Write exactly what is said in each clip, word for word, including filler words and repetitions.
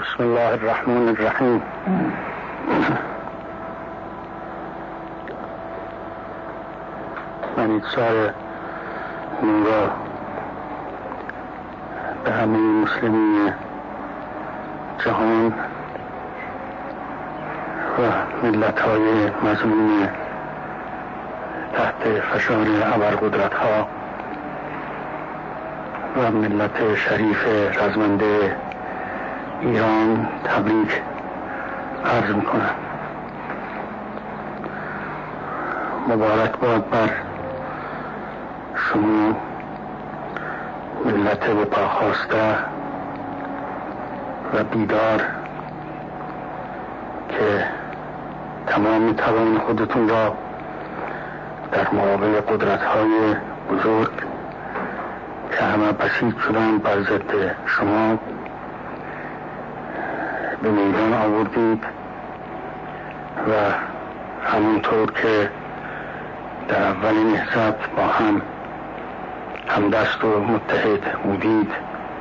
بسم الله الرحمن الرحیم. من اتصال نورا به همه مسلمین جهان و ملت‌های مظلوم تحت فشار ابرقدرت‌ها و ملت شریف رزمنده ایران تبریک عرض میکنم. مبارک باد بر شما ملت به پا خاسته و بیدار که تمام توان خودتون را در مقابل قدرت‌های بزرگ که همه بسیج شدن بر ضد شما به میدان آوردید و همونطور که در اول نهضت با هم همدست و متحد بودید،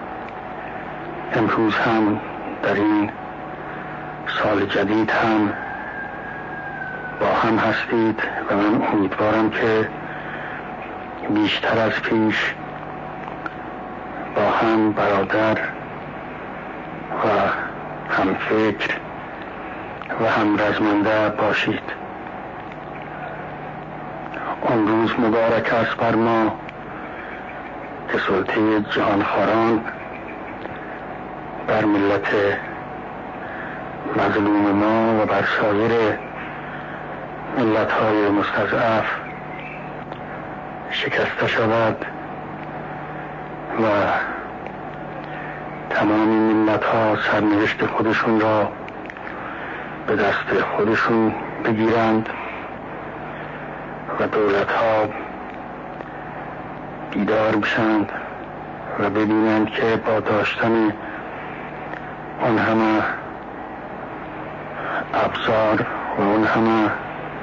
امروز هم در این سال جدید هم با هم هستید و من امیدوارم که بیشتر از پیش با هم برادر و هم فکر و هم رزمنده باشید. اون روز مبارک است بر ما که سلطه جهانخواران بر ملت مظلوم ما و بر سایر ملت‌های مستضعف شکسته شود و تمام ملت‌ها سرنوشت خودشون را به دست خودشون بگیرند و دولت‌ها بیدار بشند و ببینند که با داشتن اون همه ابزار و اون همه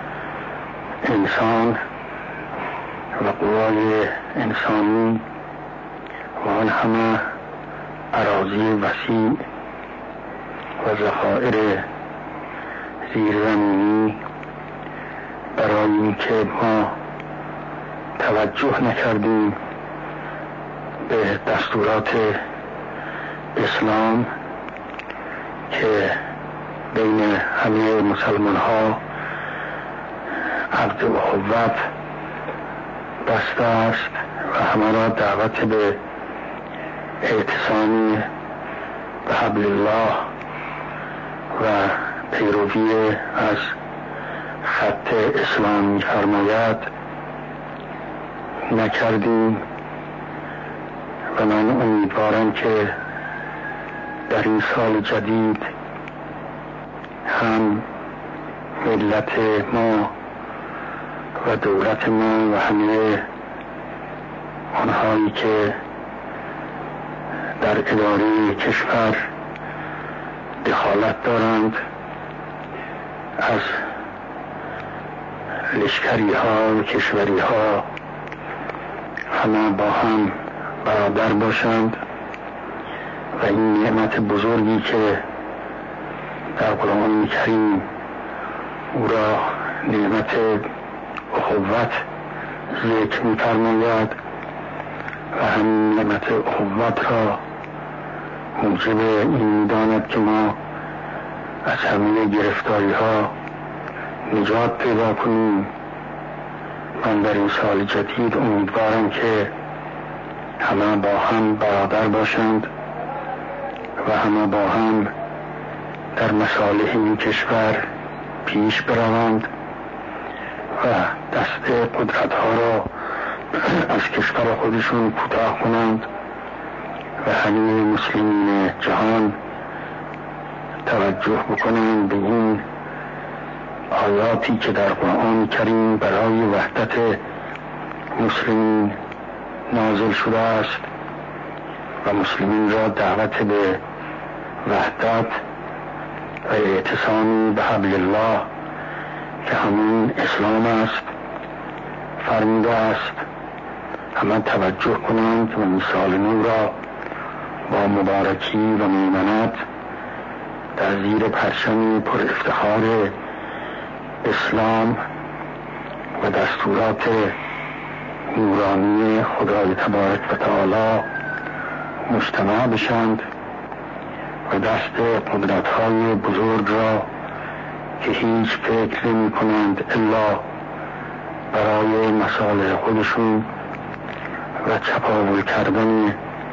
انسان و قوای انسانی و اون همه اراضی وسیع و ذخایر زیرزمینی برای اینکه ما توجه نکردیم به دستورات اسلام که بین همه مسلمان ها عقد اخوت بسته است و همه را دعوت به اعتصام به حبل الله و پیروی از خط اسلام می‌فرماید نکردیم و من امیدوارم که در این سال جدید هم ملت ما و دولت ما و همه آنهایی که در اداره کشور دخالت دارند، از لشکری ها و کشوری ها، همه با هم برادر باشند و این نعمت بزرگی که در قرآن کریم او را نعمت اخوت ذکر می‌فرماید و همین نعمت اخوت را موجب این می‌داند که ما از همه گرفتاری ها نجات پیدا کنیم. من در این سال جدید امیدوارم که همه با هم برادر باشند و همه با هم در مصالح این کشور پیش بروند و دست قدرت ها را از کشور خودشون کوتاه کنند و همه مسلمین جهان توجه بکنند به این آیاتی که در قرآن کریم برای وحدت مسلمین نازل شده است و مسلمین را دعوت به وحدت و اعتصام به حبل الله که همون اسلام است فرموده است. همه توجه کنند و این سال نو را با مبارکی و میمنت در زیر پرچمی پر افتخار اسلام و دستورات نورانی خدای تبارک و تعالی مجتمع بشند و دست قدرت‌های بزرگ را که هیچ فکر نمی کنند الا برای مصالح خودشون و چپاول کردن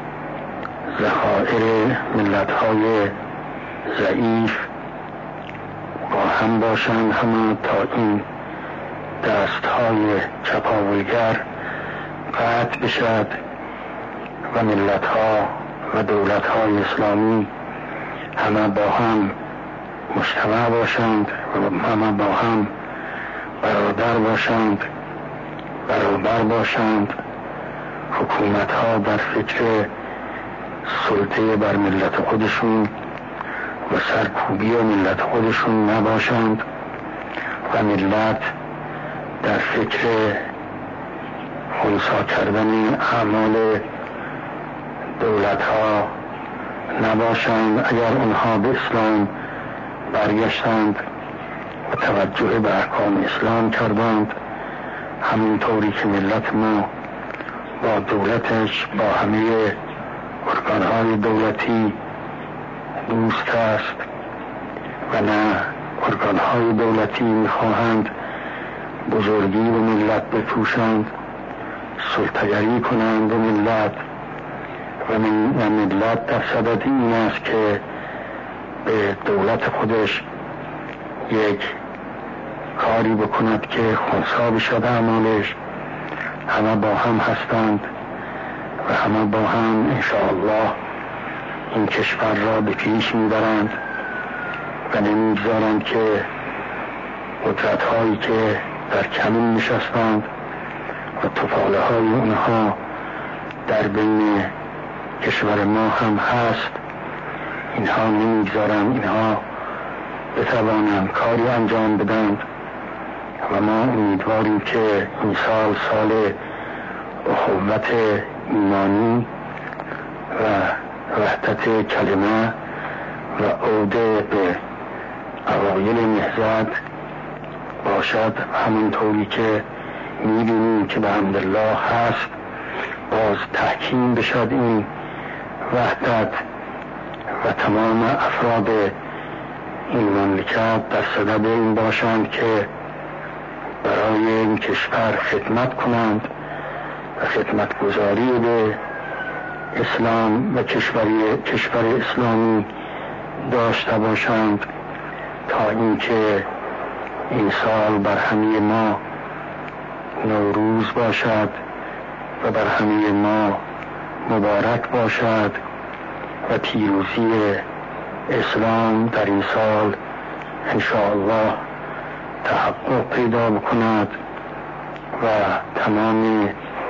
ذخایر ملت‌های ضعیف با هم باشند، همه تا این دست‌های چپاولگر قطع بشد و ملت‌ها و دولت‌های اسلامی همه با هم مجتمع باشند و همه با هم برادر باشند برابر باشند. حکومت‌ها در فکر سلطه بر ملت خودشون و سرکوبی و ملت خودشون نباشند و ملت در فکر خنثی کردن اعمال دولت‌ها نباشند. اگر اونها به اسلام برگشتند و توجه به احکام اسلام کردند، همینطوری که ملت ما با دولتش با همه ارگانهای دولتی دوست است و نه ارگانهای دولتی میخواهند بزرگی به ملت بپوشند، سلطه‌گری کنند به ملت و ملت در صدد این است که به دولت خودش یک کاری بکند که خنثی بشد اعمالش. همه با هم هستند و همه با هم انشاءالله این کشور را به پیش میبرند و نمیگذارند که قدرت هایی که در کمین نشستند و توپاله های اونها در بین کشور ما هم هست، اینها نمیگذارند اینها بتوانند کاری انجام بدند و ما امیدواریم که این سال سال اخوت ایمانی و وحدت کلمه و عوده به اوایل نهضت باشد. همونطوری که می‌بینیم که به حمدالله هست، باز تحکیم بشد این وحدت و تمام افراد این مملکت در صدد این باشند که برای این کشور خدمت کنند و خدمتگزاری به اسلام و کشوری کشور اسلامی داشته باشند تا اینکه این سال بر همه ما نوروز باشد و بر همه ما مبارک باشد و پیروزی اسلام در این سال انشاءالله تحقق پیدا بکند و تمام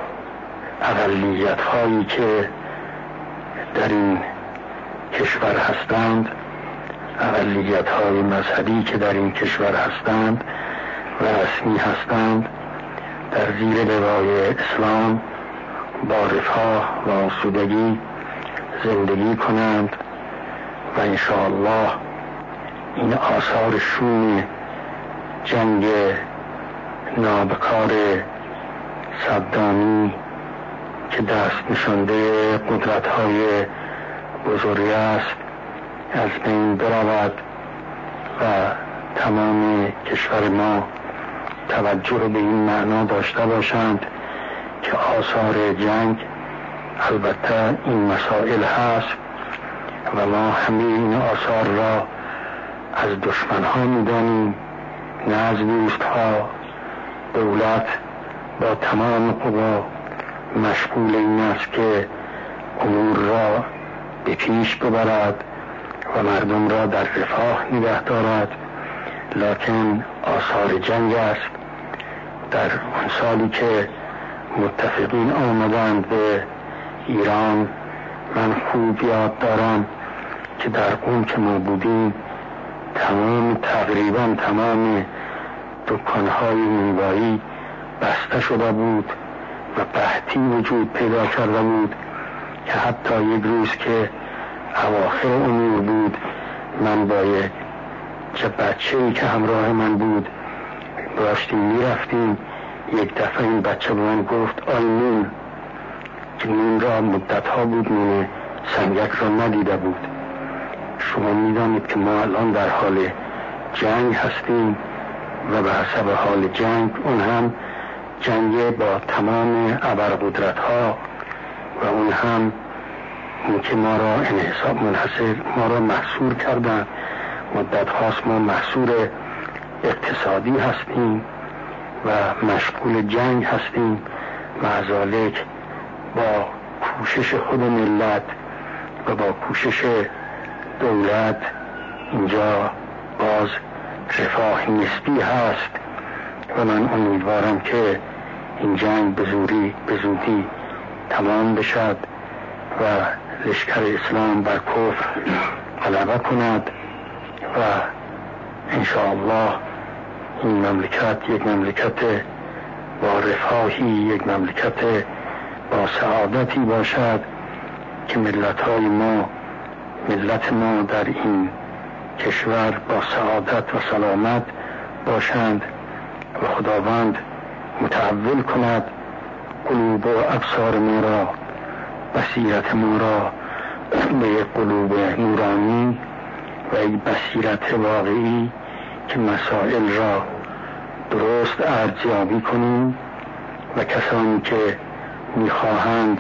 اقلیت هایی که در این کشور هستند، اقلیت های مذهبی که در این کشور هستند و رسمی هستند، در زیر لوای اسلام با رفاه و آسودگی زندگی کنند و انشاءالله این آثار شوم جنگ نابکار صدامی که دست نشانده قدرت های بزرگ است از بین برود و تمام کشور ما توجه به این معنا داشته باشند که آثار جنگ البته این مسائل هست و ما همه این آثار را از دشمن ها می‌دانیم، نه از دوست ها. دولت با تمام قوا مشغول این است که امور را به پیش ببرد و مردم را در رفاه نگه دارد، لکن آثار جنگ است. در اون سالی که متفقین آمدند به ایران، من خوب یاد دارم که در قم که ما بودیم تمام تقریبا تمام دکانهای نونوایی بسته شده بود و قحطی وجود پیدا کرده بود که حتی یک روز که اواخر امور بود من با یک چه بچه‌ای که همراه من بود داشتیم میرفتیم، یک دفعه این بچه به من گفت آی نون، که نون را مدت ها بود نون سنگک را ندیده بود. شما میدانید که ما الان در حال جنگ هستیم و به حسب حال جنگ، اون هم جنگ با تمام ابرقدرت ها و اون هم اون که ما را انحصار منحصر ما را محصور کردن. مدت هاست ما محصور اقتصادی هستیم و مشغول جنگ هستیم. معذالک با کوشش خود ملت و با کوشش دولت اینجا باز رفاه نسبی هست و من امیدوارم که این جنگ به زودی به زودی تمام بشد و لشکر اسلام بر کفر غلبه کند و انشاءالله این مملکت یک مملکت با رفاهی، یک مملکت با سعادتی باشد که ملت‌های ما ملت ما در این کشور با سعادت و سلامت باشند و خداوند متحول کند قلوب و ابصار ما را، بصیرت ما را به یک قلوب نورانی و یک بصیرت واقعی که مسائل را درست ارزیابی کنیم و کسانی که میخواهند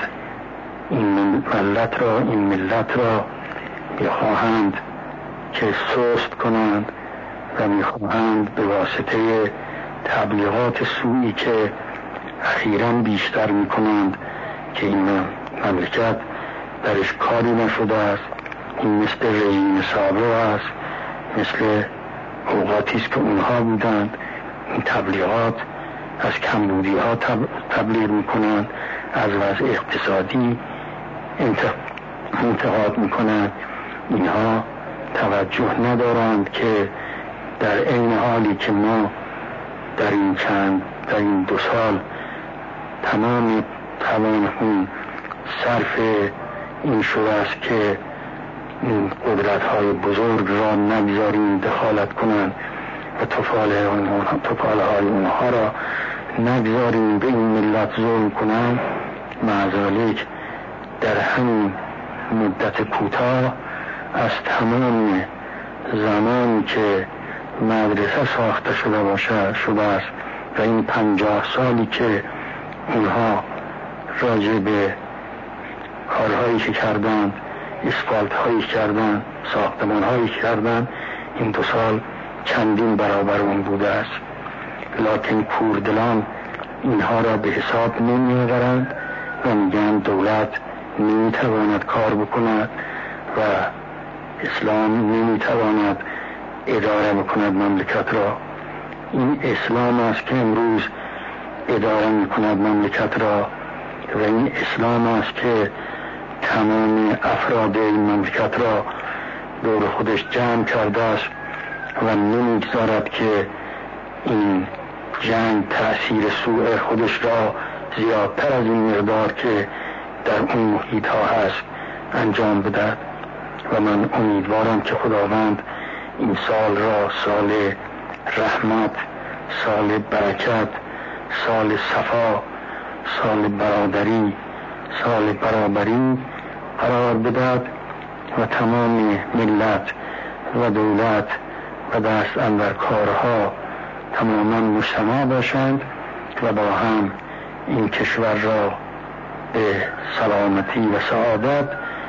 این ملت را این ملت را میخواهند که سست کنند و میخواهند به واسطه تبلیغات سوئی که اخیراً بیشتر میکنند که این مملکت درش کاری نشده است، این مثل رژیم سابق است، مثل اوقاتی است که اونها بودند. این تبلیغات از کمبودی ها تبلیغ میکنند، از وضع اقتصادی انتقاد میکنند. اینها توجه ندارند که در این حالی که ما در این چند در این دو سال تمام توانمون صرف این شده است که این قدرت های بزرگ را نگذاریم دخالت کنند و تفاله اونها تفاله های اونها را نگذاریم به این ملت ظلم کنند. معذالک در همین مدت کوتاه از تمام زمانی که مدرسه ساخته شده باشه شده است و این پنجاه سالی که اونها راجع به کارهایی که کردند، اسفالت هایی کردند، ساختمان هایی کردند، این دو سال چندین برابر اون بوده است. لکن کوردلان اینها را به حساب نمی‌آورند و میگن دولت نمیتواند کار بکند و اسلام نمیتواند اداره بکند مملکت را. این اسلام است که امروز اداره میکند مملکت را و این اسلام است که تمام افراد این مملکت را دور خودش جمع کرده است و نمیگذارد که این جنگ تأثیر سوء خودش را زیادتر از این مقدار که در اون محیط ها هست انجام بدهد. و من امیدوارم که خداوند این سال را سال رحمت، سال برکت، سال صفا، سال برادری، سال برابری قرار بدهد و تمام ملت و دولت و دست اندر کارها تماما مجتمع باشند و با هم این کشور را به سلامتی و سعادت،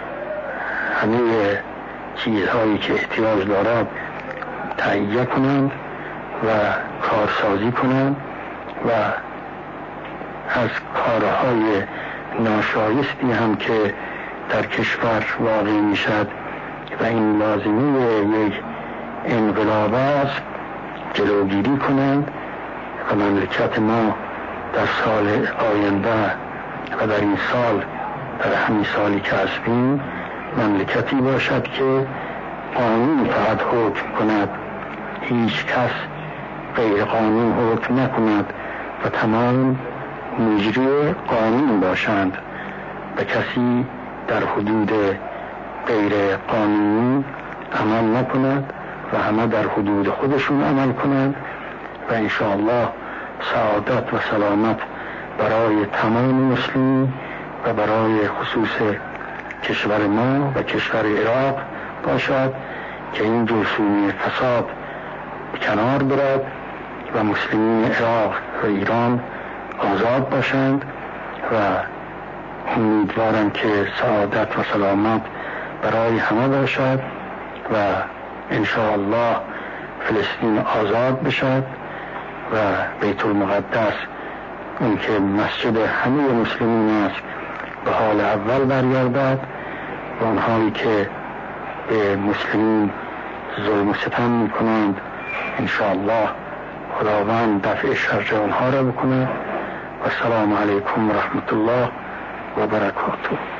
همه چیزهایی که احتیاج دارد تهیه کنند و کارسازی کنند و از کارهای ناشایستی هم که در کشور واقع می شد و این لازمه یک انقلاب است جلوگیری کنند و مملکت ما در سال آینده و در این سال، در همین سالی که هستیم، مملکتی باشد که قانون فقط حکم کند، هیچ کس غیر قانون حکم نکند و تمام مجری قانون باشند و کسی در حدود غیر قانونی عمل نکند و همه در حدود خودشون عمل کنند و انشاءالله سعادت و سلامت برای تمام مسلمین و برای خصوص کشور ما و کشور عراق باشد که این جرثومه فساد کنار برد و مسلمین عراق و ایران آزاد باشند و امیدوارم که سعادت و سلامت برای همه باشد و انشاءالله فلسطین آزاد بشد و بیت المقدس اون که مسجد همه مسلمین است به حال اول برگردد و اونهایی که به مسلمین ظلم و ستم می کنند انشاءالله خداوند دفع شر آنها را بکنه و السلام علیکم و رحمت الله و برکاته.